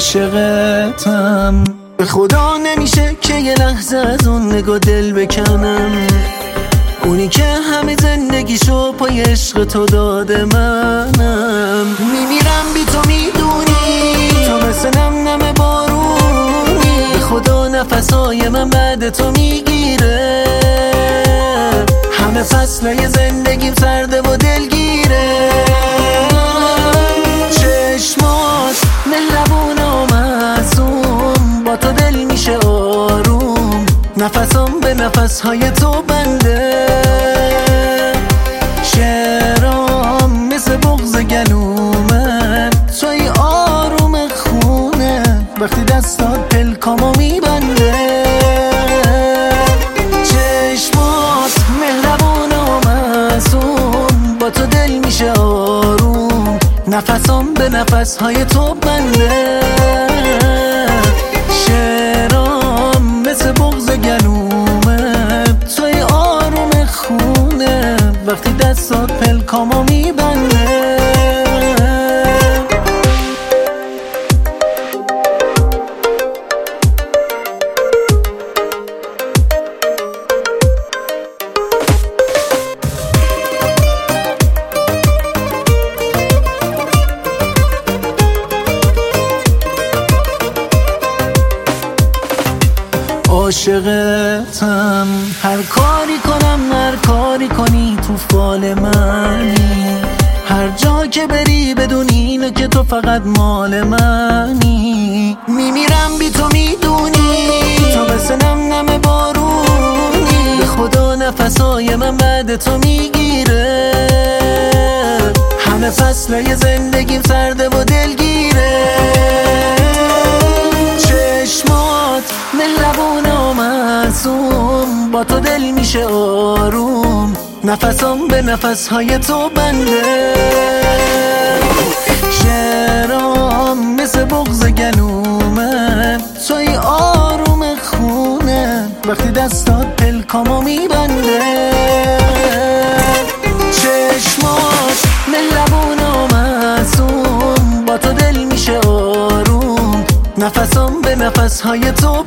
عاشقتم. به خدا نمیشه که یه لحظه از اون نگاه دل بکنم، اونی که همه زندگیشو پای عشق تو داده منم. میمیرم بی تو میدونی، تو مثل نم بارونی، به خدا نفسای من بعد تو میگیره، همه فصلای زندگیم سرده و دلگیره. چشمات مهربون و معصوم، با تو دل میشه آروم، نفسم به نفسهای تو بنده. شعرام مثل بغض گلومن، توی آروم خونه وقتی دستات پلکامو میبنده. چشمات مهربون و معصوم، با تو دل میشه آروم، نفسم به نفسهای تو بنده. شعرام مثل بغض گلومه، توی آروم خونه وقتی دستات پلکامو میبنده. عاشقتم، هر کاری کنم هر کاری کنی تو فال منی، هر جا که بری بدون اینو که تو فقط مال منی. میمیرم بی تو میدونی، تو مثل نم بارونی، به خدا نفسای من بعد تو میگیره، همه فصلای زندگیم سرده و دلگیره. چشمات مهربون و معصوم، با تو دل میشه آروم، نفسم به نفسهای تو بنده. شعرام مثل بغض گلومه، توی آروم خونه وقتی دستات پلکامو میبنده. چشمات مهربون و معصوم، با تو دل میشه آروم، نفسم به نفسهای تو